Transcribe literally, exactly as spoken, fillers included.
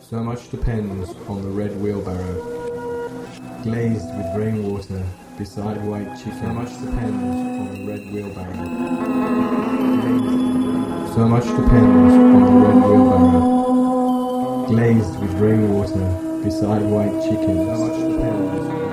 So much depends on the red wheelbarrow, glazed with rainwater beside white chicken. So much depends on the red wheelbarrow. So much depends on the red wheelbarrow, glazed with rainwater beside white chicken. So much depends.